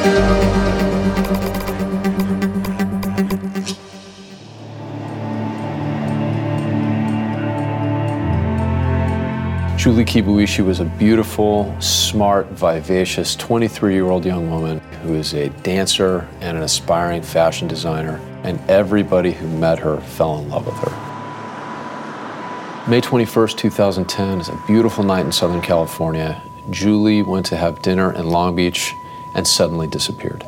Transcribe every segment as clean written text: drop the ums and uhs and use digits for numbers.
Julie Kibuishi was a beautiful, smart, vivacious 23-year-old young woman who is a dancer and an aspiring fashion designer, and everybody who met her fell in love with her. May 21st, 2010 is a beautiful night in Southern California. Julie went to have dinner in Long Beach and suddenly disappeared.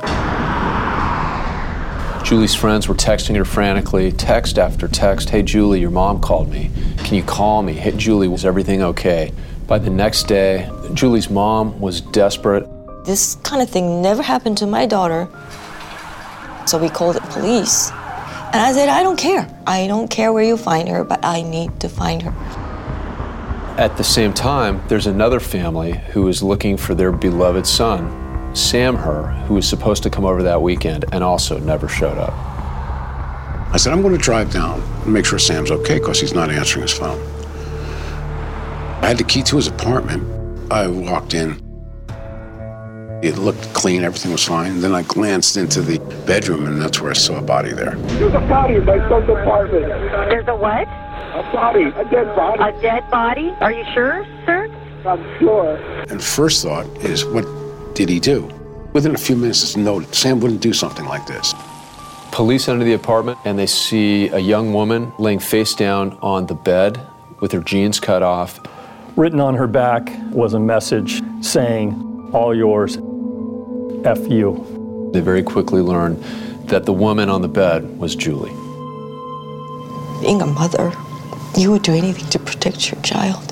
Julie's friends were texting her frantically, text after text. Hey, Julie, your mom called me. Can you call me? Hey, Julie, was everything okay? By the next day, Julie's mom was desperate. This kind of thing never happened to my daughter. So we called the police. And I said, I don't care. I don't care where you find her, but I need to find her. At the same time, there's another family who is looking for their beloved son, Sam Herr, who was supposed to come over that weekend and also never showed up. I said, I'm going to drive down and make sure Sam's okay because he's not answering his phone. I had the key to his apartment. I walked in. It looked clean, everything was fine. Then I glanced into the bedroom, and that's where I saw a body there. There's a body in my son's apartment. There's a what? A body, a dead body. A dead body? Are you sure, sir? I'm sure. And first thought is, what did he do? Within a few minutes, it's noted Sam wouldn't do something like this. Police enter the apartment, and they see a young woman laying face down on the bed with her jeans cut off. Written on her back was a message saying, all yours, F you. They very quickly learned that the woman on the bed was Julie. Being a mother, you would do anything to protect your child.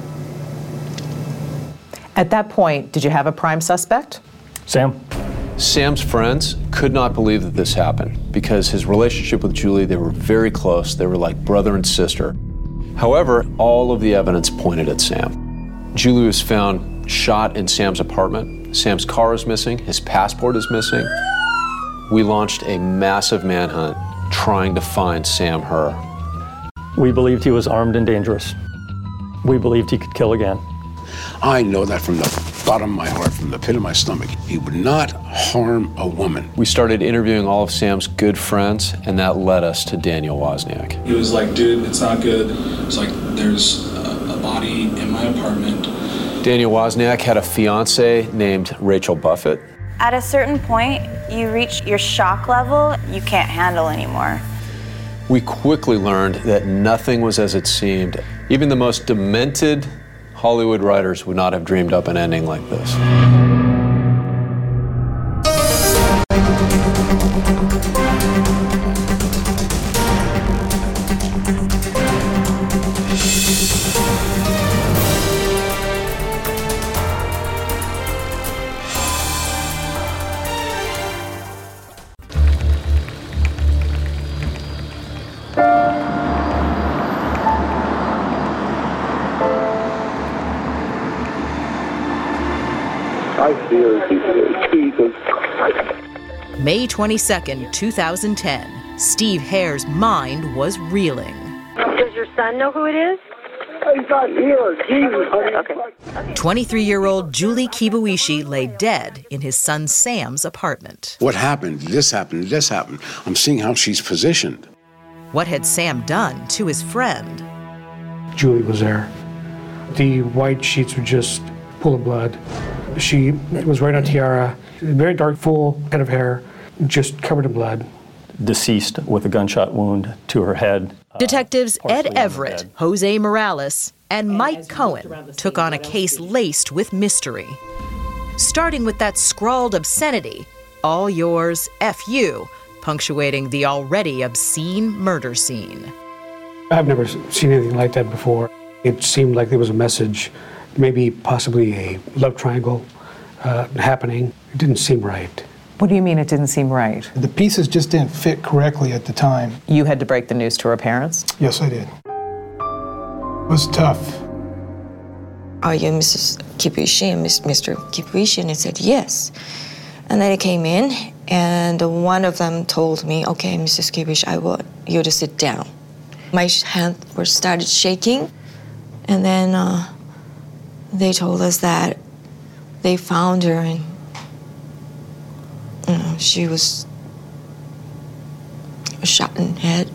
At that point, did you have a prime suspect? Sam? Sam's friends could not believe that this happened because his relationship with Julie, they were very close. They were like brother and sister. However, all of the evidence pointed at Sam. Julie was found shot in Sam's apartment. Sam's car is missing. His passport is missing. We launched a massive manhunt trying to find Sam Herr. We believed he was armed and dangerous. We believed he could kill again. I know that from the bottom of my heart, from the pit of my stomach. He would not harm a woman. We started interviewing all of Sam's good friends, and that led us to Daniel Wozniak. He was like, dude, it's not good. It's like, there's a body in my apartment. Daniel Wozniak had a fiance named Rachel Buffett. At a certain point, you reach your shock level you can't handle anymore. We quickly learned that nothing was as it seemed. Even the most demented Hollywood writers would not have dreamed up an ending like this. Jesus. May 22nd, 2010. Steve Herr's mind was reeling. Does your son know who it is? He's not here. Jesus. Okay. 23-year-old Julie Kibuishi lay dead in his son Sam's apartment. What happened? This happened. This happened. I'm seeing how she's positioned. What had Sam done to his friend? Julie was there. The white sheets were just full of blood. She was wearing a tiara, very dark, full head of hair, just covered in blood. Deceased with a gunshot wound to her head. Detectives Ed Everett, Jose Morales, and Mike Cohen took on a case laced with mystery. Starting with that scrawled obscenity, all yours, F you, punctuating the already obscene murder scene. I've never seen anything like that before. It seemed like there was a message, maybe possibly a love triangle happening. It didn't seem right. What do you mean it didn't seem right? The pieces just didn't fit correctly at the time. You had to break the news to her parents? Yes, I did. It was tough. Are you Mrs. Kibuishi and Mr. Kibuishi? And I said, yes. And then I came in, and one of them told me, okay, Mrs. Kibuishi, I want you to sit down. My hands were started shaking, and then they told us that they found her in she was shot in the head.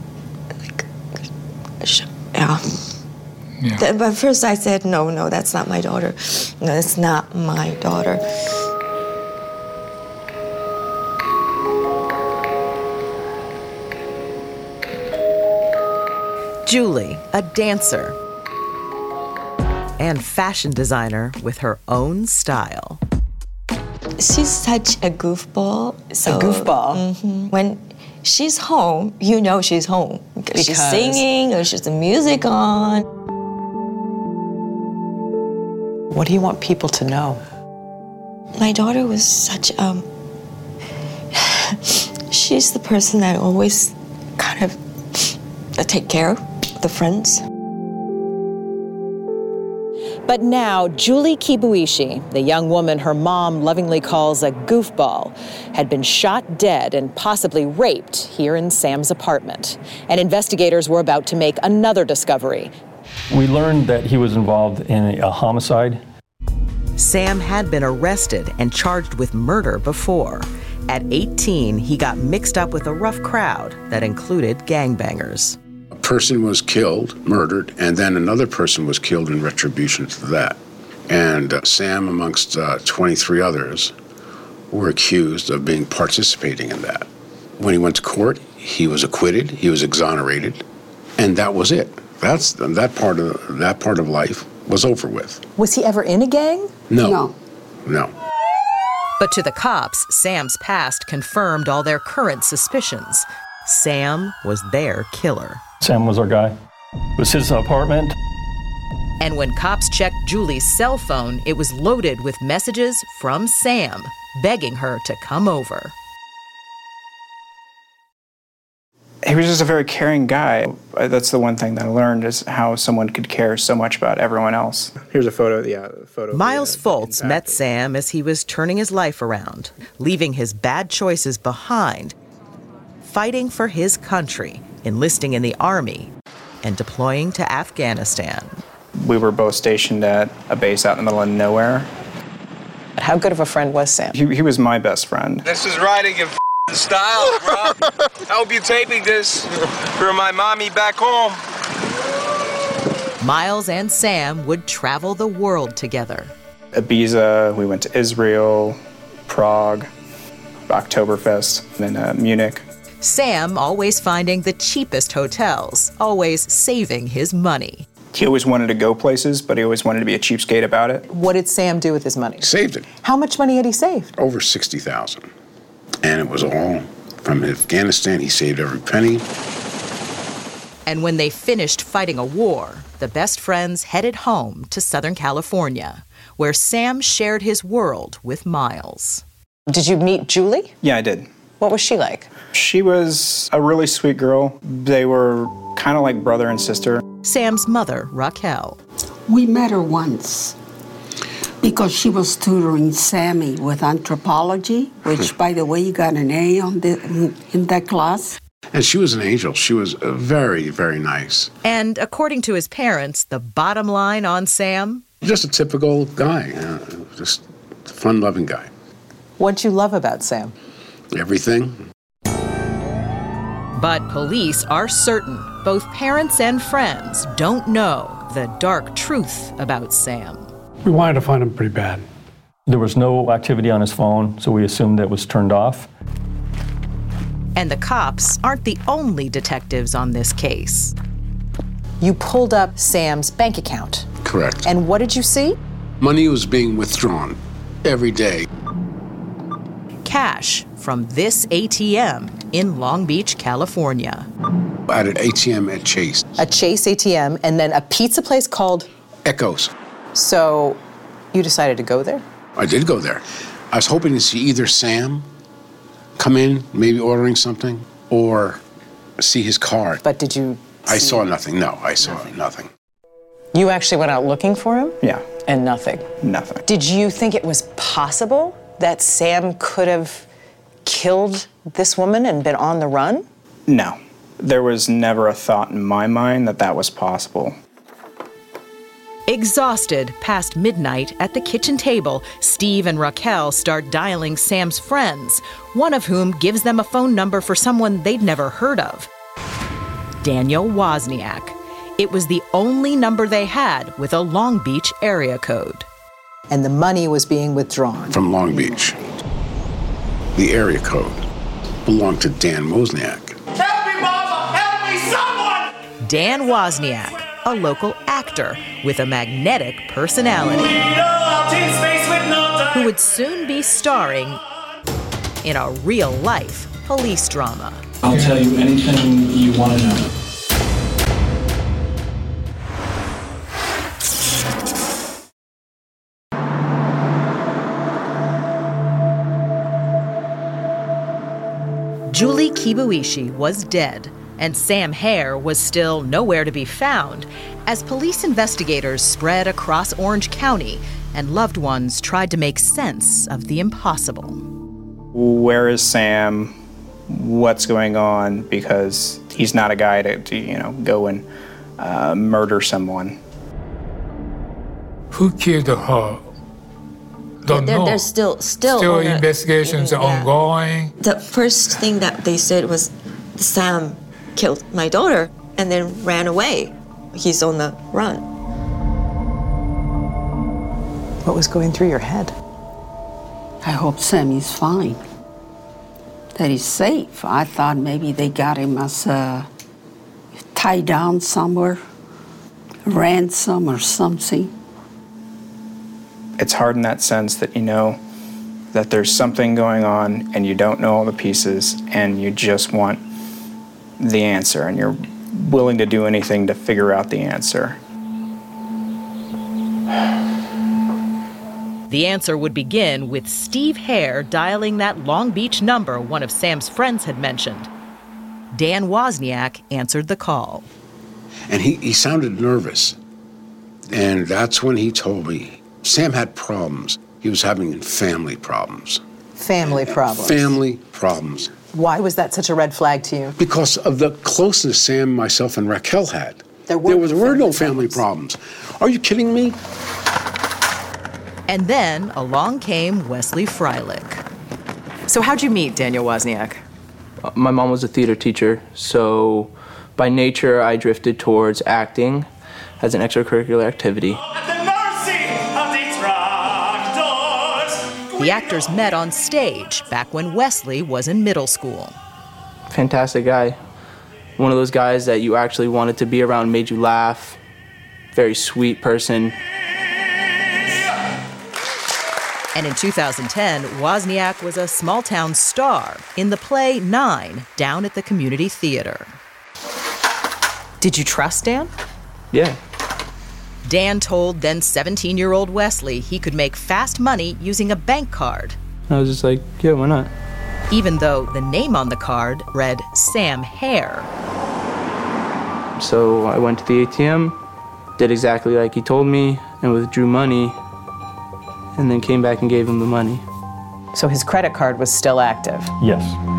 Yeah. But first I said, no, that's not my daughter. No, that's not my daughter. Julie, a dancer and fashion designer with her own style. She's such a goofball. A goofball? When she's home, you know she's home. Because she's singing or she's the music on. What do you want people to know? My daughter was such she's the person that always kind of take care of the friends. But now, Julie Kibuishi, the young woman her mom lovingly calls a goofball, had been shot dead and possibly raped here in Sam's apartment. And investigators were about to make another discovery. We learned that he was involved in a homicide. Sam had been arrested and charged with murder before. At 18, he got mixed up with a rough crowd that included gangbangers. A person was killed, murdered, and then another person was killed in retribution to that. And Sam, amongst 23 others, were accused of participating in that. When he went to court, he was acquitted, he was exonerated, and that was it. That part of life was over with. Was he ever in a gang? No. But to the cops, Sam's past confirmed all their current suspicions. Sam was their killer. Sam was our guy. It was his apartment. And when cops checked Julie's cell phone, it was loaded with messages from Sam, begging her to come over. He was just a very caring guy. That's the one thing that I learned, is how someone could care so much about everyone else. Here's a photo, Miles Foltz met Sam as he was turning his life around, leaving his bad choices behind, fighting for his country, enlisting in the army, and deploying to Afghanistan. We were both stationed at a base out in the middle of nowhere. How good of a friend was Sam? He was my best friend. This is riding in style, bro. I hope you're taping this for my mommy back home. Miles and Sam would travel the world together. Ibiza, we went to Israel, Prague, Oktoberfest, and then Munich. Sam always finding the cheapest hotels, always saving his money. He always wanted to go places, but he always wanted to be a cheapskate about it. What did Sam do with his money? Saved it. How much money had he saved? Over $60,000. And it was all from Afghanistan. He saved every penny. And when they finished fighting a war, the best friends headed home to Southern California, where Sam shared his world with Miles. Did you meet Julie? Yeah, I did. What was she like? She was a really sweet girl. They were kind of like brother and sister. Sam's mother, Raquel. We met her once because she was tutoring Sammy with anthropology, which, by the way, you got an A in that class. And she was an angel. She was very, very nice. And according to his parents, the bottom line on Sam? Just a typical guy, just a fun-loving guy. What'd you love about Sam? Everything. But police are certain both parents and friends don't know the dark truth about Sam. We wanted to find him pretty bad. There was no activity on his phone, so we assumed that it was turned off. And the cops aren't the only detectives on this case. You pulled up Sam's bank account. Correct. And what did you see? Money was being withdrawn every day. Cash from this ATM in Long Beach, California. At an ATM at Chase. A Chase ATM, and then a pizza place called? Echoes. So you decided to go there? I did go there. I was hoping to see either Sam come in, maybe ordering something, or see his card. But did you I saw nothing. No, I saw nothing. You actually went out looking for him? Yeah. And nothing? Nothing. Did you think it was possible that Sam could have killed this woman and been on the run? No. There was never a thought in my mind that that was possible. Exhausted past midnight at the kitchen table, Steve and Raquel start dialing Sam's friends, one of whom gives them a phone number for someone they'd never heard of. Daniel Wozniak. It was the only number they had with a Long Beach area code. And the money was being withdrawn. From Long Beach. The area code belonged to Dan Wozniak. Help me, Mama! Help me, someone! Dan Wozniak, a local actor with a magnetic personality, who would soon be starring in a real-life police drama. I'll tell you anything you want to know. Julie Kibuishi was dead, and Sam Hare was still nowhere to be found as police investigators spread across Orange County and loved ones tried to make sense of the impossible. Where is Sam? What's going on? Because he's not a guy to go and murder someone. Who killed her? Don't know. There's still investigations are ongoing. The first thing that they said was Sam killed my daughter and then ran away. He's on the run. What was going through your head? I hope Sammy's fine, that he's safe. I thought maybe they got him as tied down somewhere, ransom or something. It's hard in that sense that you know that there's something going on and you don't know all the pieces and you just want the answer and you're willing to do anything to figure out the answer. The answer would begin with Steve Hare dialing that Long Beach number one of Sam's friends had mentioned. Dan Wozniak answered the call. And he sounded nervous. And that's when he told me Sam had problems. He was having family problems. Family problems? Family problems. Why was that such a red flag to you? Because of the closeness Sam, myself, and Raquel had. There were no family problems. Are you kidding me? And then along came Wesley Freilich. So how'd you meet Daniel Wozniak? My mom was a theater teacher, so by nature I drifted towards acting as an extracurricular activity. The actors met on stage back when Wesley was in middle school. Fantastic guy. One of those guys that you actually wanted to be around, made you laugh. Very sweet person. And in 2010, Wozniak was a small-town star in the play 9 down at the community theater. Did you trust Dan? Yeah. Dan told then 17-year-old Wesley he could make fast money using a bank card. I was just like, yeah, why not? Even though the name on the card read Sam Hare. So I went to the ATM, did exactly like he told me, and withdrew money, and then came back and gave him the money. So his credit card was still active? Yes.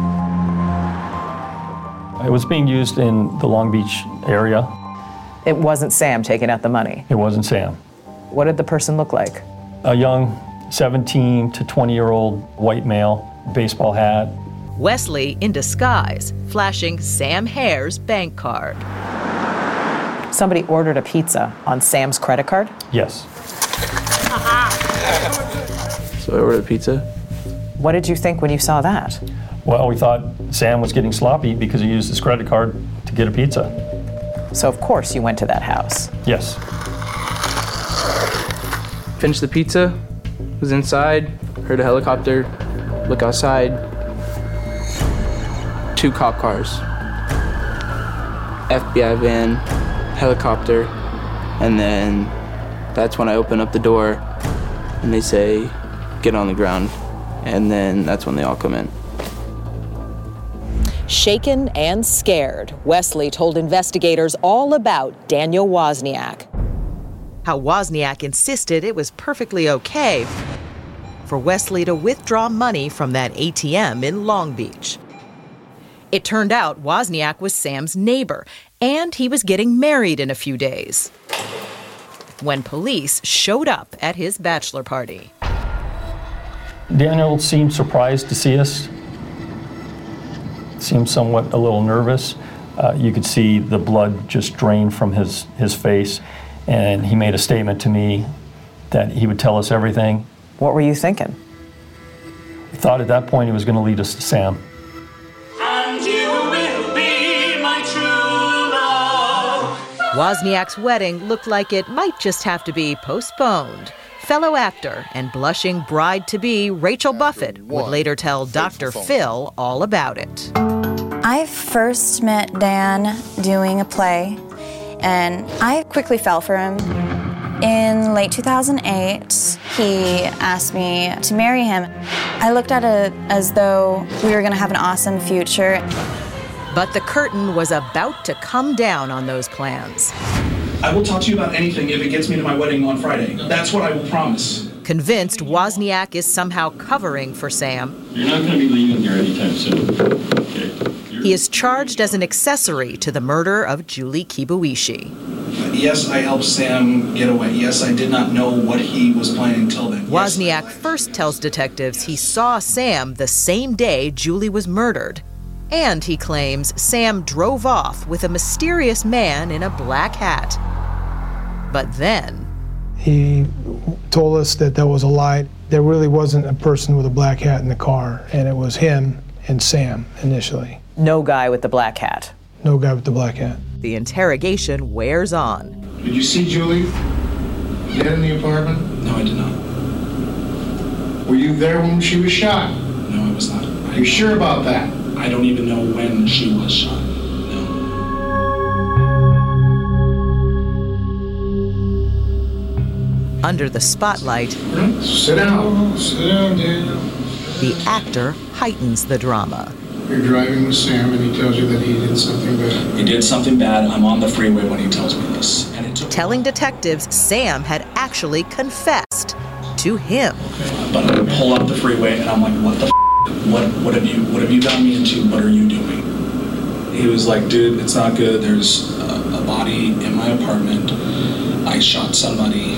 It was being used in the Long Beach area. It wasn't Sam taking out the money? It wasn't Sam. What did the person look like? A young 17 to 20-year-old white male, baseball hat. Wesley in disguise, flashing Sam Hare's bank card. Somebody ordered a pizza on Sam's credit card? Yes. So I ordered a pizza. What did you think when you saw that? Well, we thought Sam was getting sloppy because he used his credit card to get a pizza. So of course you went to that house? Yes. Finished the pizza, was inside, heard a helicopter, look outside. 2 cop cars. FBI van, helicopter, and then that's when I open up the door and they say, get on the ground. And then that's when they all come in. Shaken and scared, Wesley told investigators all about Daniel Wozniak. How Wozniak insisted it was perfectly okay for Wesley to withdraw money from that ATM in Long Beach. It turned out Wozniak was Sam's neighbor, and he was getting married in a few days. when police showed up at his bachelor party. Daniel seemed surprised to see us, seemed somewhat a little nervous. You could see the blood just drain from his face, and he made a statement to me that he would tell us everything. What were you thinking? I thought at that point he was going to lead us to Sam. And you will be my true love. Wozniak's wedding looked like it might just have to be postponed. Fellow actor and blushing bride-to-be Rachel Buffett would later tell Dr. Phil all about it. I first met Dan doing a play, and I quickly fell for him. In late 2008, he asked me to marry him. I looked at it as though we were going to have an awesome future. But the curtain was about to come down on those plans. I will talk to you about anything if it gets me to my wedding on Friday. That's what I will promise. Convinced Wozniak is somehow covering for Sam, You're not going to be leaving here anytime soon. Okay. he is charged as an accessory to the murder of Julie Kibuishi. Yes, I helped Sam get away. Yes, I did not know what he was planning until then. Wozniak first tells detectives he saw Sam the same day Julie was murdered. And he claims Sam drove off with a mysterious man in a black hat. But then... He told us that was a lie. There really wasn't a person with a black hat in the car, and it was him and Sam initially. No guy with the black hat. No guy with the black hat. The interrogation wears on. Did you see Julie get in the apartment? No, I did not. Were you there when she was shot? No, I was not. Are you sure about that? I don't even know when she was shot. Under the spotlight, Sit down. Sit down, Daniel. the actor heightens the drama. You're driving with Sam and he tells you that he did something bad. He did something bad. I'm on the freeway when he tells me this. And it took Telling detectives Sam had actually confessed to him. But I pull up the freeway and I'm like, what the f***? What have you gotten me into? What are you doing? He was like, dude, it's not good. There's a body in my apartment. I shot somebody.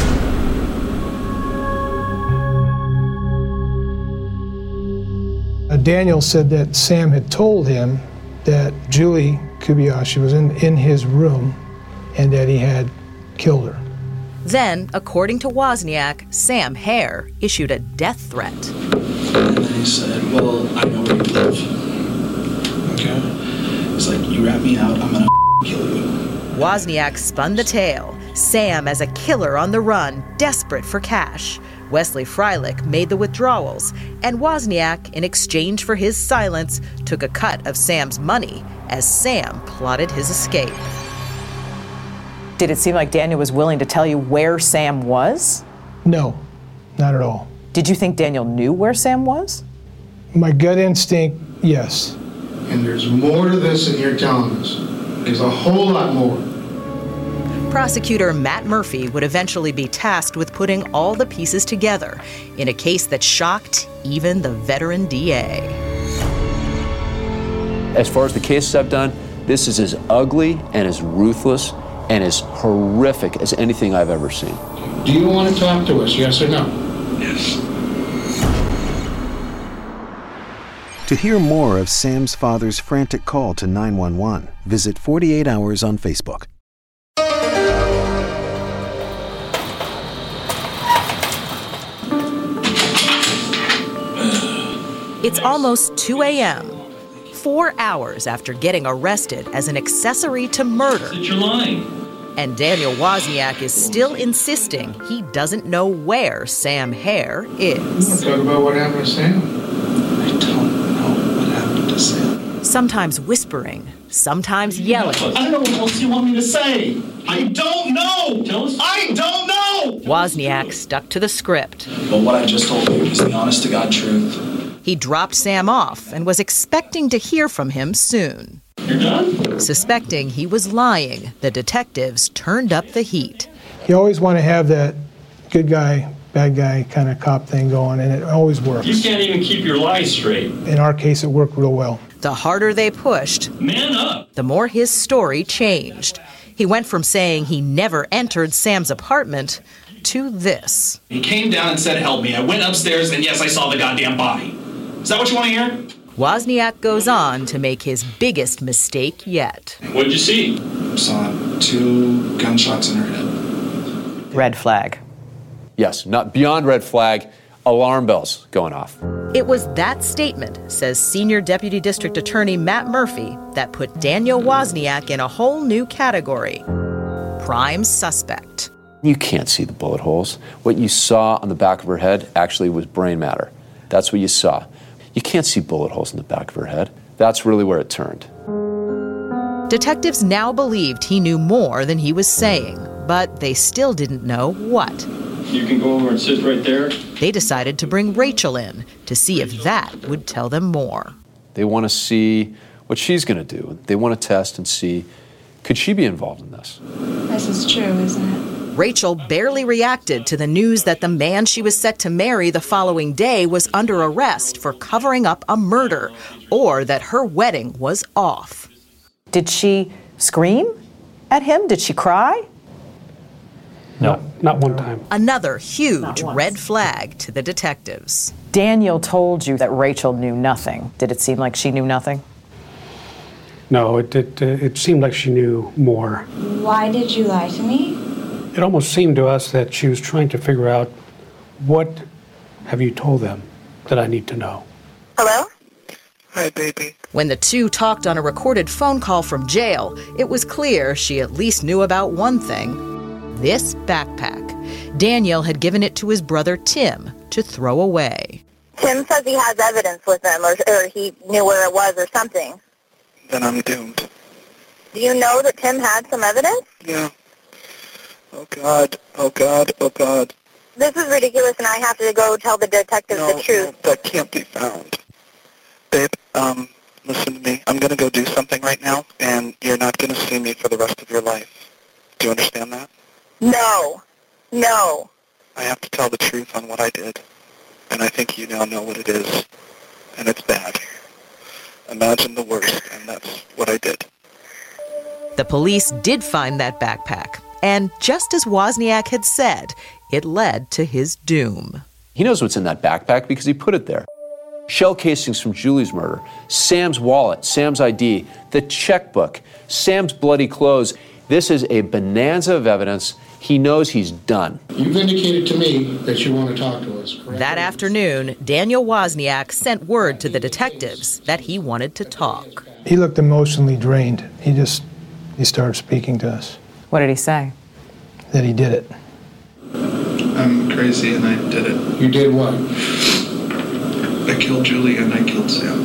Daniel said that Sam had told him that Julie Kibuishi was in his room and that he had killed her. Then, according to Wozniak, Sam Hare issued a death threat. And then he said, well, I know where you live. Okay? He's like, you rat me out, I'm gonna kill you. Wozniak spun the tale. Sam as a killer on the run, desperate for cash. Wesley Freilich made the withdrawals, and Wozniak, in exchange for his silence, took a cut of Sam's money as Sam plotted his escape. Did it seem like Daniel was willing to tell you where Sam was? No, not at all. Did you think Daniel knew where Sam was? My gut instinct, yes. And there's more to this than you're telling us. There's a whole lot more. Prosecutor Matt Murphy would eventually be tasked with putting all the pieces together in a case that shocked even the veteran DA. As far as the cases I've done, this is as ugly and as ruthless and as horrific as anything I've ever seen. Do you want to talk to us, yes or no? Yes. To hear more of Sam's father's frantic call to 911, visit 48 Hours on Facebook. It's almost 2 a.m., 4 hours after getting arrested as an accessory to murder. You're lying. And Daniel Wozniak is still insisting he doesn't know where Sam Hare is. You want to talk about what happened to Sam? I don't know what happened to Sam. Sometimes whispering, sometimes yelling. I don't know what else you want me to say. I don't know. Tell us. I don't know. Wozniak stuck to the script. But what I just told you is the honest-to-God truth. He dropped Sam off and was expecting to hear from him soon. You're done? Suspecting he was lying, the detectives turned up the heat. You always want to have that good guy, bad guy kind of cop thing going, and it always works. You can't even keep your lies straight. In our case, it worked real well. The harder they pushed, Man up. the more his story changed. He went from saying he never entered Sam's apartment to this. He came down and said, help me. I went upstairs and yes, I saw the goddamn body. Is that what you want to hear? Wozniak goes on to make his biggest mistake yet. What'd you see? Saw 2 gunshots in her head. Red flag. Yes, not beyond red flag, alarm bells going off. It was that statement, says Senior Deputy District Attorney Matt Murphy, that put Daniel Wozniak in a whole new category. Prime suspect. You can't see the bullet holes. What you saw on the back of her head actually was brain matter. That's what you saw. You can't see bullet holes in the back of her head. That's really where it turned. Detectives now believed he knew more than he was saying, but they still didn't know what. You can go over and sit right there. They decided to bring Rachel in to see if that would tell them more. They want to see what she's going to do. They want to test and see, could she be involved in this? This is true, isn't it? Rachel barely reacted to the news that the man she was set to marry the following day was under arrest for covering up a murder, or that her wedding was off. Did she scream at him? Did she cry? No. Not one time. Another huge red flag to the detectives. Daniel told you that Rachel knew nothing. Did it seem like she knew nothing? No, it seemed like she knew more. Why did you lie to me? It almost seemed to us that she was trying to figure out, what have you told them that I need to know? Hello? Hi, baby. When the two talked on a recorded phone call from jail, it was clear she at least knew about one thing: this backpack. Daniel had given it to his brother Tim to throw away. Tim says he has evidence with him, or he knew where it was or something. Then I'm doomed. Do you know that Tim had some evidence? Yeah. Oh, God. Oh, God. Oh, God. This is ridiculous, and I have to go tell the detectives the truth. No, that can't be found. Babe, listen to me. I'm going to go do something right now, and you're not going to see me for the rest of your life. Do you understand that? No. No. I have to tell the truth on what I did, and I think you now know what it is, and it's bad. Imagine the worst, and that's what I did. The police did find that backpack, and just as Wozniak had said, it led to his doom. He knows what's in that backpack because he put it there. Shell casings from Julie's murder, Sam's wallet, Sam's ID, the checkbook, Sam's bloody clothes. This is a bonanza of evidence. He knows he's done. You've indicated to me that you want to talk to us, correct? That afternoon, Daniel Wozniak sent word to the detectives that he wanted to talk. He looked emotionally drained. He started speaking to us. What did he say? That he did it. I'm crazy and I did it. You did what? I killed Julie and I killed Sam.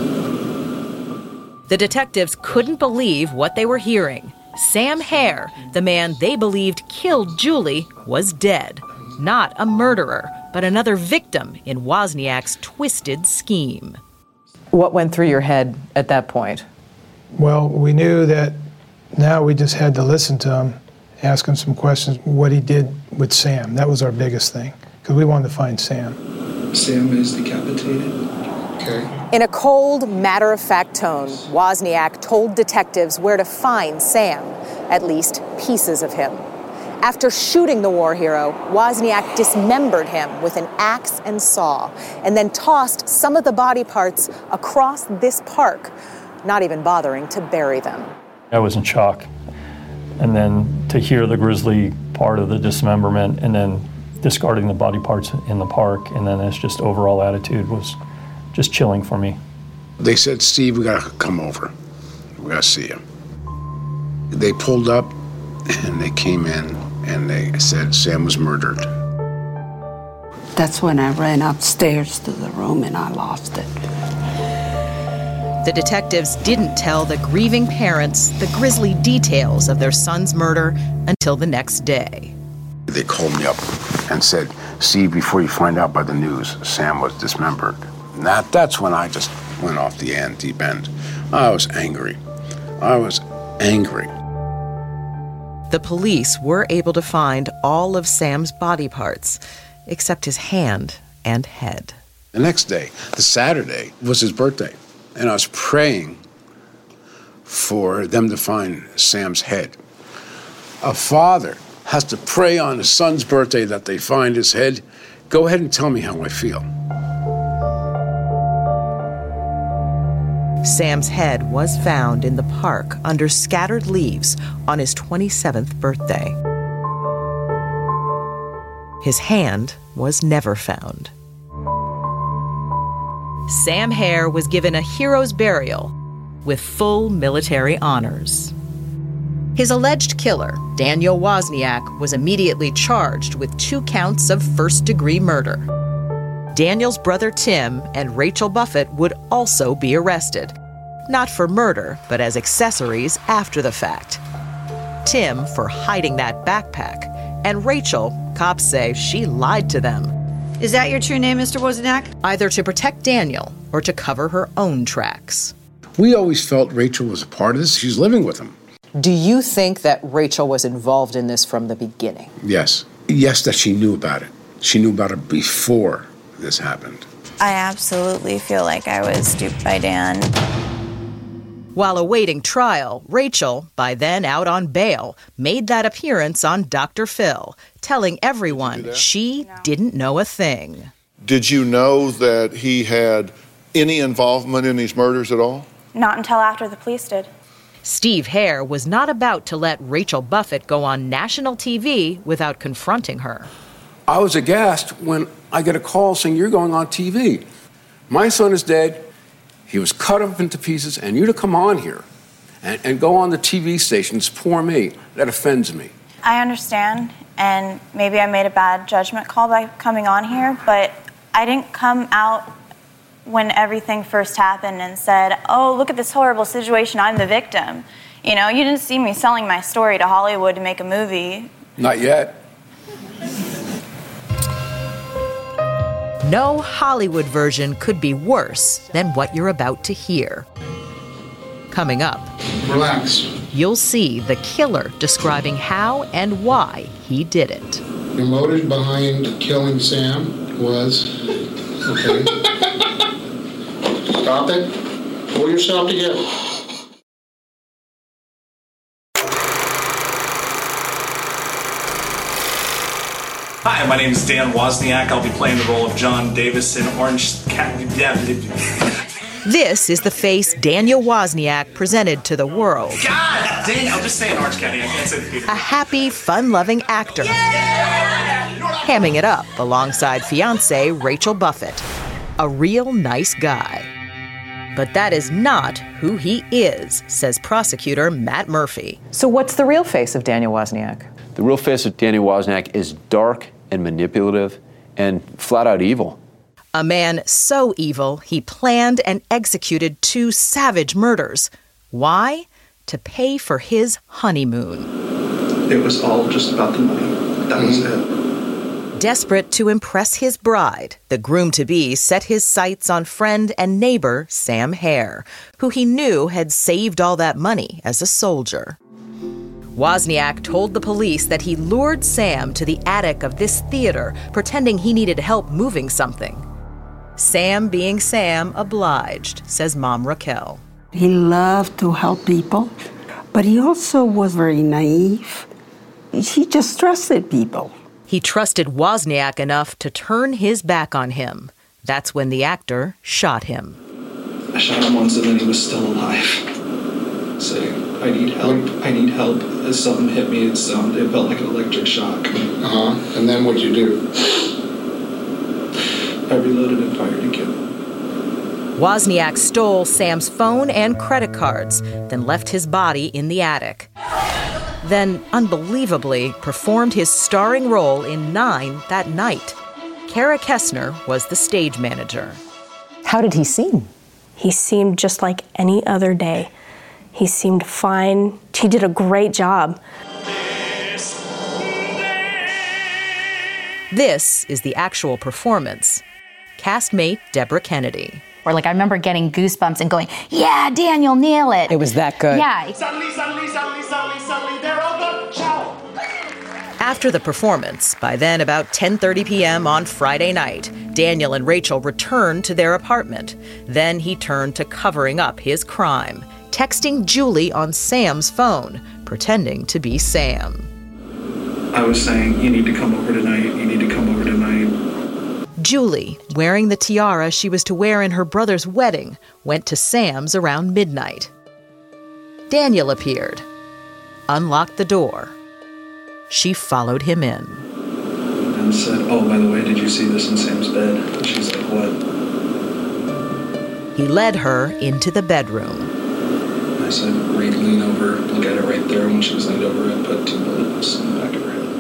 The detectives couldn't believe what they were hearing. Sam Hare, the man they believed killed Julie, was dead. Not a murderer, but another victim in Wozniak's twisted scheme. What went through your head at that point? Well, we knew that now we just had to listen to him, ask him some questions, what he did with Sam. That was our biggest thing, because we wanted to find Sam. Sam is decapitated. Okay. In a cold, matter-of-fact tone, Wozniak told detectives where to find Sam, at least pieces of him. After shooting the war hero, Wozniak dismembered him with an axe and saw, and then tossed some of the body parts across this park, not even bothering to bury them. I was in shock. And then to hear the grisly part of the dismemberment and then discarding the body parts in the park, and then his just overall attitude was just chilling for me. They said, Steve, we gotta come over. We gotta see him. They pulled up and they came in and they said Sam was murdered. That's when I ran upstairs to the room and I lost it. The detectives didn't tell the grieving parents the grisly details of their son's murder until the next day. They called me up and said, Steve, before you find out by the news, Sam was dismembered. And that's when I just went off the deep end. I was angry. The police were able to find all of Sam's body parts, except his hand and head. The next day, the Saturday, was his birthday. And I was praying for them to find Sam's head. a father has to pray on his son's birthday that they find his head, go ahead and tell me how I feel. Sam's head was found in the park under scattered leaves on his 27th birthday. His hand was never found. Sam Hare was given a hero's burial with full military honors. His alleged killer, Daniel Wozniak, was immediately charged with 2 counts of first-degree murder. Daniel's brother Tim and Rachel Buffett would also be arrested, not for murder, but as accessories after the fact. Tim for hiding that backpack, and Rachel, cops say she lied to them. Is that your true name, Mr. Wozniak? Either to protect Daniel or to cover her own tracks. We always felt Rachel was a part of this. She's living with him. Do you think that Rachel was involved in this from the beginning? Yes. Yes, that she knew about it. She knew about it before this happened. I absolutely feel like I was duped by Dan. While awaiting trial, Rachel, by then out on bail, made that appearance on Dr. Phil, telling everyone she didn't know a thing. Did you know that he had any involvement in these murders at all? Not until after the police did. Steve Hare was not about to let Rachel Buffett go on national TV without confronting her. I was aghast when I get a call saying, you're going on TV. My son is dead. He was cut up into pieces, and you to come on here and go on the TV stations, poor me. That offends me. I understand, and maybe I made a bad judgment call by coming on here, but I didn't come out when everything first happened and said, oh, look at this horrible situation, I'm the victim. You know, you didn't see me selling my story to Hollywood to make a movie. Not yet. No Hollywood version could be worse than what you're about to hear. Coming up, Relax. You'll see the killer describing how and why he did it. The motive behind killing Sam was, okay. Stop it. Pull yourself together. Hi, my name is Dan Wozniak. I'll be playing the role of John Davis in Orange Cat. This is the face Daniel Wozniak presented to the world. God dang, I'll just say an Orange County. I can't say the theater. A happy, fun-loving actor. Hamming it up alongside fiancée Rachel Buffett. A real nice guy. But that is not who he is, says prosecutor Matt Murphy. So what's the real face of Daniel Wozniak? The real face of Daniel Wozniak is dark and manipulative and flat out evil. A man so evil, he planned and executed 2 savage murders. Why? To pay for his honeymoon. It was all just about the money. That was it. Desperate to impress his bride, the groom-to-be set his sights on friend and neighbor Sam Hare, who he knew had saved all that money as a soldier. Wozniak told the police that he lured Sam to the attic of this theater, pretending he needed help moving something. Sam, being Sam, obliged, says Mom Raquel. He loved to help people, but he also was very naive. He just trusted people. He trusted Wozniak enough to turn his back on him. That's when the actor shot him. I shot him once and then he was still alive. Saying, I need help. As something hit me, it felt like an electric shock. And then what'd you do? I reloaded and fired again. Wozniak stole Sam's phone and credit cards, then left his body in the attic. Then, unbelievably, performed his starring role in 9 that night. Kara Kessner was the stage manager. How did he seem? He seemed just like any other day. He seemed fine. He did a great job. This is the actual performance. Castmate Deborah Kennedy. Or I remember getting goosebumps and going, yeah, Daniel, nail it. It was that good. Yeah. Suddenly, they're all gone. Ciao. After the performance, by then about 10:30 p.m. on Friday night, Daniel and Rachel returned to their apartment. Then he turned to covering up his crime, texting Julie on Sam's phone, pretending to be Sam. I was saying, you need to come over tonight, you need to come over tonight. Julie, wearing the tiara she was to wear in her brother's wedding, went to Sam's around midnight. Daniel appeared, unlocked the door. She followed him in. And said, oh, by the way, did you see this in Sam's bed? And she's like, what? He led her into the bedroom. I said, lean over, look at it right there. When she was leaned over, I put 2 bullets in the back of her head.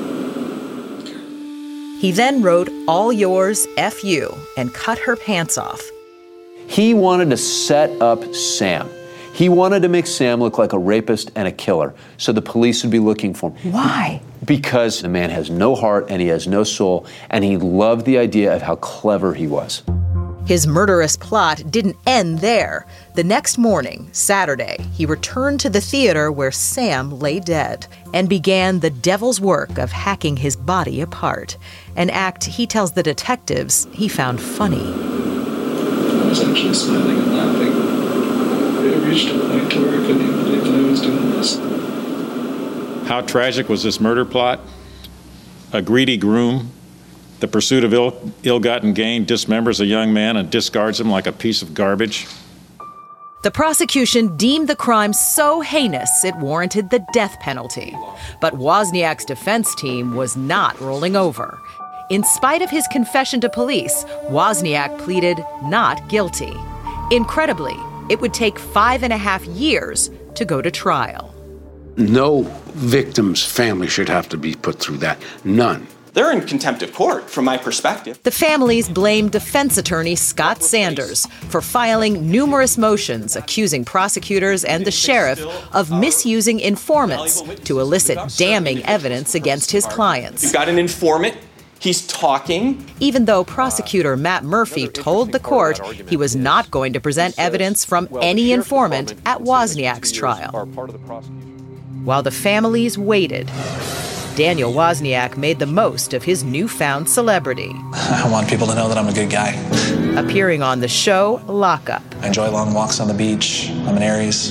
He then wrote, all yours, F you, and cut her pants off. He wanted to set up Sam. He wanted to make Sam look like a rapist and a killer, so the police would be looking for him. Why? Because the man has no heart and he has no soul, and he loved the idea of how clever he was. His murderous plot didn't end there. The next morning, Saturday, he returned to the theater where Sam lay dead and began the devil's work of hacking his body apart, an act he tells the detectives he found funny. I was actually smiling and laughing. I reached a point where I couldn't even believe that I was doing this. How tragic was this murder plot? A greedy groom, the pursuit of ill-gotten gain, dismembers a young man and discards him like a piece of garbage. The prosecution deemed the crime so heinous it warranted the death penalty. But Wozniak's defense team was not rolling over. In spite of his confession to police, Wozniak pleaded not guilty. Incredibly, it would take 5.5 years to go to trial. No victim's family should have to be put through that. None. They're in contempt of court, from my perspective. The families blamed defense attorney Scott Sanders for filing numerous motions accusing prosecutors and the sheriff of misusing informants to elicit damning evidence against his clients. You've got an informant. He's talking. Even though prosecutor Matt Murphy told the court he was not going to present evidence from any informant at Wozniak's trial. While the families waited, Daniel Wozniak made the most of his newfound celebrity. I want people to know that I'm a good guy. Appearing on the show Lockup. I enjoy long walks on the beach. I'm an Aries.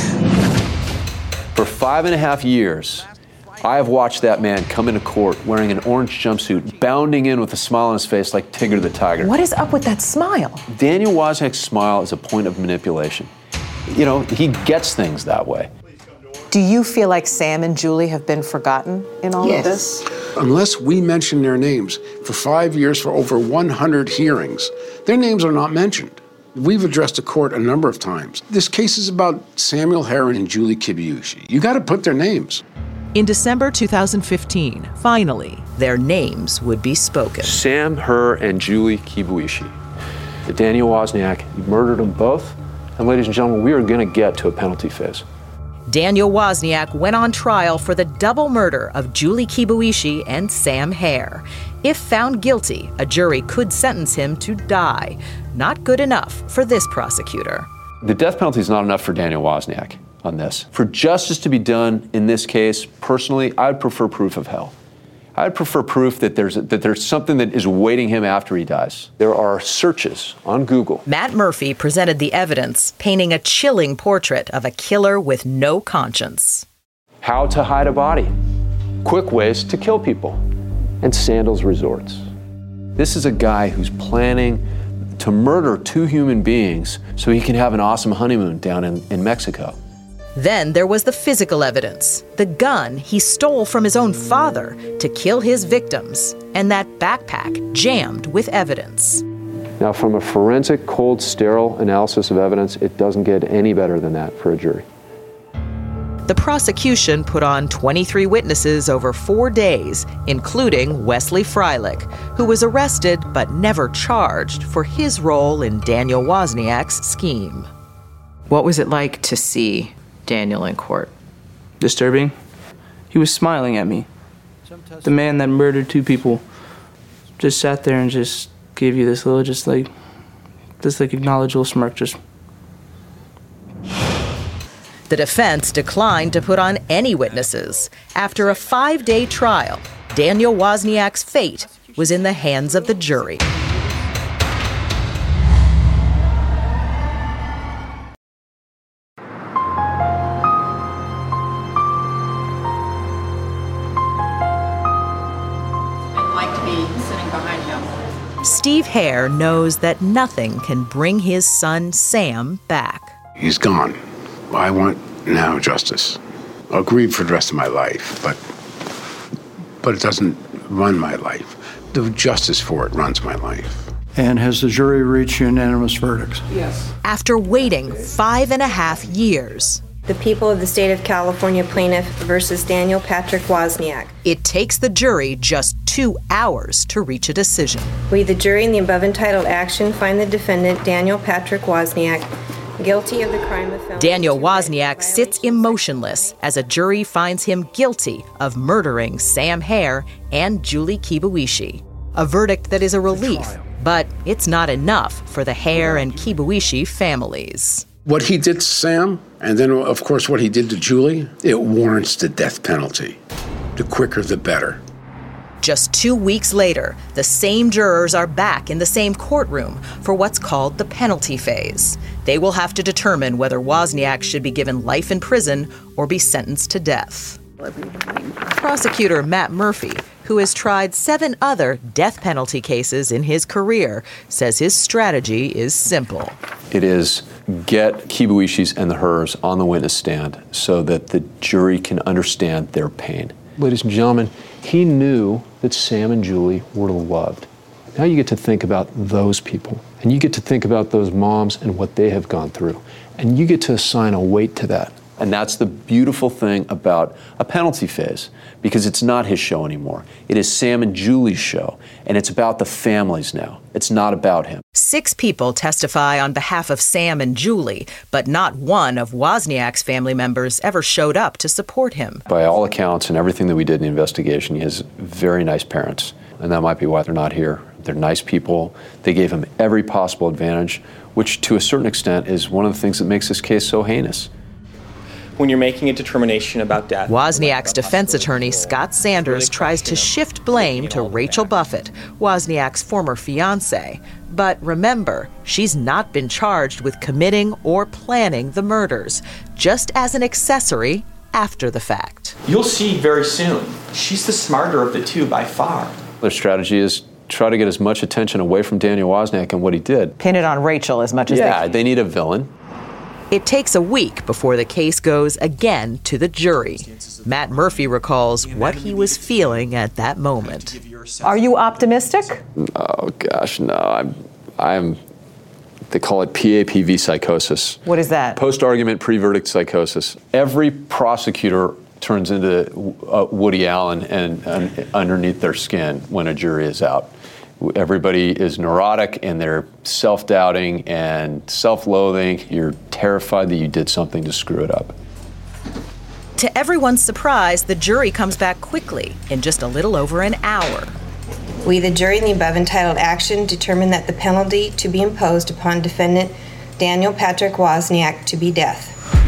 For 5.5 years, I have watched that man come into court wearing an orange jumpsuit, bounding in with a smile on his face like Tigger the Tiger. What is up with that smile? Daniel Wozniak's smile is a point of manipulation. You know, he gets things that way. Do you feel like Sam and Julie have been forgotten in all of this? Unless we mention their names for 5 years, for over 100 hearings, their names are not mentioned. We've addressed the court a number of times. This case is about Samuel Herron and Julie Kibuishi. You got to put their names. In December 2015, finally, their names would be spoken. Sam, her, and Julie Kibuishi. Daniel Wozniak murdered them both. And ladies and gentlemen, we are going to get to a penalty phase. Daniel Wozniak went on trial for the double murder of Julie Kibuishi and Sam Hare. If found guilty, a jury could sentence him to die. Not good enough for this prosecutor. The death penalty is not enough for Daniel Wozniak on this. For justice to be done in this case, personally, I'd prefer proof of hell. I'd prefer proof that there's something that is awaiting him after he dies. There are searches on Google. Matt Murphy presented the evidence, painting a chilling portrait of a killer with no conscience. How to hide a body, quick ways to kill people, and Sandals Resorts. This is a guy who's planning to murder 2 human beings so he can have an awesome honeymoon down in Mexico. Then there was the physical evidence, the gun he stole from his own father to kill his victims, and that backpack jammed with evidence. Now, from a forensic, cold, sterile analysis of evidence, it doesn't get any better than that for a jury. The prosecution put on 23 witnesses over 4 days, including Wesley Freilich, who was arrested but never charged for his role in Daniel Wozniak's scheme. What was it like to see Daniel in court? Disturbing. He was smiling at me. The man that murdered 2 people just sat there and just gave you this little, just like acknowledged little smirk. Just. The defense declined to put on any witnesses. After a 5-day trial, Daniel Wozniak's fate was in the hands of the jury. Steve Hare knows that nothing can bring his son Sam back. He's gone. I want now justice. I'll grieve for the rest of my life, but it doesn't run my life. The justice for it runs my life. And has the jury reached unanimous verdicts? Yes. After waiting 5.5 years, the people of the state of California plaintiff versus Daniel Patrick Wozniak. It takes the jury just 2 hours to reach a decision. We, the jury in the above entitled action, find the defendant, Daniel Patrick Wozniak, guilty of the crime of felony. Daniel Wozniak sits emotionless as a jury finds him guilty of murdering Sam Hare and Julie Kibuishi. A verdict that is a relief, but it's not enough for the Hare and Kibuishi families. What he did to Sam, and then, of course, what he did to Julie, it warrants the death penalty. The quicker, the better. Just 2 weeks later, the same jurors are back in the same courtroom for what's called the penalty phase. They will have to determine whether Wozniak should be given life in prison or be sentenced to death. Prosecutor Matt Murphy, who has tried 7 other death penalty cases in his career, says his strategy is simple. It is get Kibuishis and the Hers on the witness stand so that the jury can understand their pain. Ladies and gentlemen, he knew that Sam and Julie were loved. Now you get to think about those people, and you get to think about those moms and what they have gone through, and you get to assign a weight to that. And that's the beautiful thing about a penalty phase, because it's not his show anymore. It is Sam and Julie's show, and it's about the families now. It's not about him. 6 people testify on behalf of Sam and Julie, but not one of Wozniak's family members ever showed up to support him. By all accounts and everything that we did in the investigation, he has very nice parents, and that might be why they're not here. They're nice people. They gave him every possible advantage, which to a certain extent is one of the things that makes this case so heinous. When you're making a determination about death. Wozniak's defense attorney, Scott Sanders, tries to shift blame to Rachel Buffett, Wozniak's former fiancée. But remember, she's not been charged with committing or planning the murders, just as an accessory after the fact. You'll see very soon, she's the smarter of the two by far. Their strategy is try to get as much attention away from Daniel Wozniak and what he did. Pin it on Rachel as much as they need a villain. It takes a week before the case goes again to the jury. Matt Murphy recalls what he was feeling at that moment. Are you optimistic? Oh gosh, no. I'm they call it PAPV psychosis. What is that? Post-argument pre-verdict psychosis. Every prosecutor turns into Woody Allen and underneath their skin when a jury is out. Everybody is neurotic and they're self-doubting and self-loathing. You're terrified that you did something to screw it up. To everyone's surprise, the jury comes back quickly, in just a little over an hour. We, the jury in the above entitled action, determine that the penalty to be imposed upon defendant Daniel Patrick Wozniak to be death.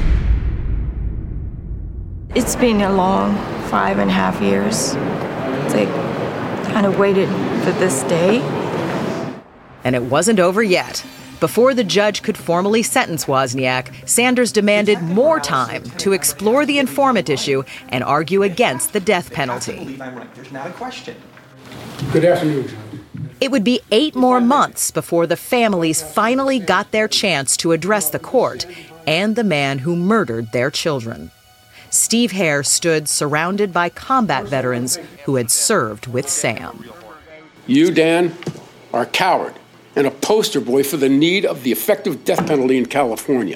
It's been a long 5.5 years. It's like, kind of waited for this day. And it wasn't over yet. Before the judge could formally sentence Wozniak, Sanders demanded more time to explore the informant issue and argue against the death penalty. There's not a question. Good afternoon, John. It would be 8 more months before the families finally got their chance to address the court and the man who murdered their children. Steve Hare stood surrounded by combat veterans who had served with Sam. You, Dan, are a coward and a poster boy for the need of the effective death penalty in California.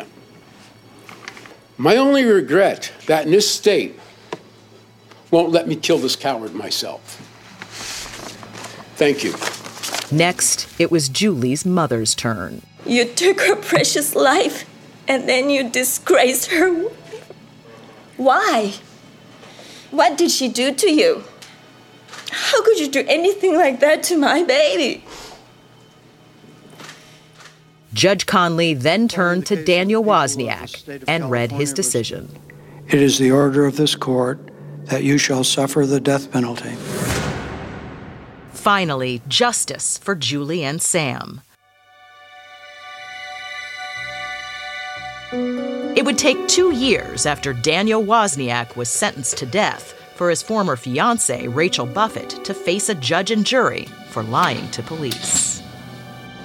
My only regret that in this state won't let me kill this coward myself. Thank you. Next, it was Julie's mother's turn. You took her precious life, and then you disgraced her. Why? What did she do to you? How could you do anything like that to my baby? Judge Conley then turned to Daniel Wozniak and read his decision. It is the order of this court that you shall suffer the death penalty. Finally, justice for Julie and Sam. It would take 2 years after Daniel Wozniak was sentenced to death for his former fiancée, Rachel Buffett, to face a judge and jury for lying to police.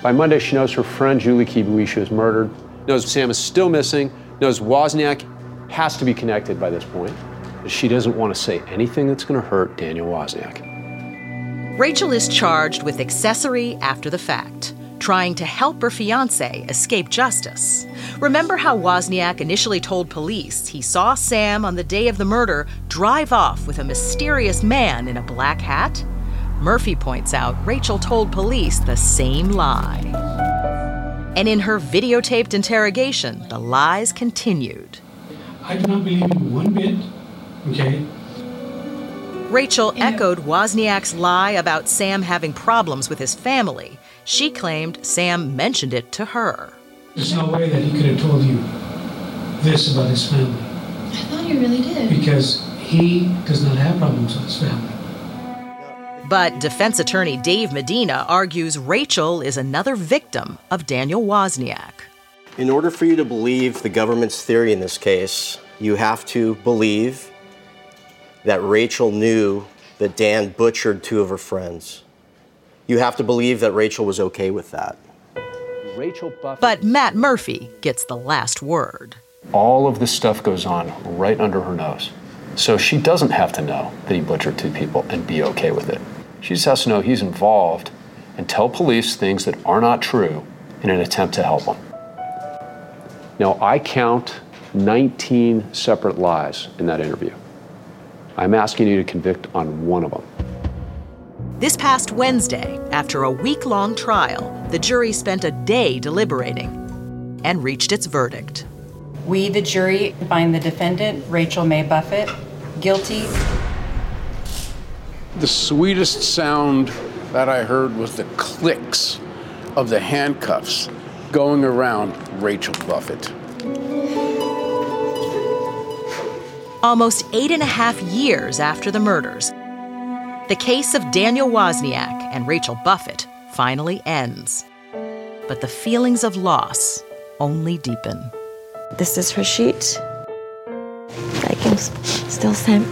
By Monday, she knows her friend Julie Kibuishi was murdered, knows Sam is still missing, knows Wozniak has to be connected by this point. She doesn't want to say anything that's going to hurt Daniel Wozniak. Rachel is charged with accessory after the fact, trying to help her fiancé escape justice. Remember how Wozniak initially told police he saw Sam on the day of the murder drive off with a mysterious man in a black hat? Murphy points out Rachel told police the same lie. And in her videotaped interrogation, the lies continued. I do not believe in one bit, okay? Rachel echoed Wozniak's lie about Sam having problems with his family. She claimed Sam mentioned it to her. There's no way that he could have told you this about his family. I thought he really did. Because he does not have problems with his family. But defense attorney Dave Medina argues Rachel is another victim of Daniel Wozniak. In order for you to believe the government's theory in this case, you have to believe that Rachel knew that Dan butchered two of her friends. You have to believe that Rachel was okay with that. But Matt Murphy gets the last word. All of this stuff goes on right under her nose. So she doesn't have to know that he butchered two people and be okay with it. She just has to know he's involved and tell police things that are not true in an attempt to help them. Now, I count 19 separate lies in that interview. I'm asking you to convict on one of them. This past Wednesday, after a week-long trial, the jury spent a day deliberating and reached its verdict. We, the jury, find the defendant, Rachel May Buffett, guilty. The sweetest sound that I heard was the clicks of the handcuffs going around Rachel Buffett. Almost 8.5 years after the murders, the case of Daniel Wozniak and Rachel Buffett finally ends. But the feelings of loss only deepen. This is her sheet. I can still Sam.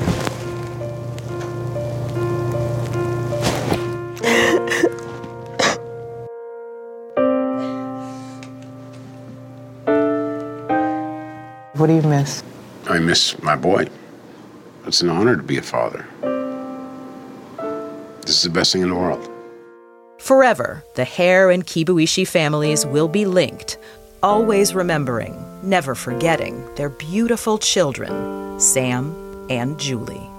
What do you miss? I miss my boy. It's an honor to be a father. This is the best thing in the world. Forever, the Hare and Kibuishi families will be linked, always remembering, never forgetting their beautiful children, Sam and Julie.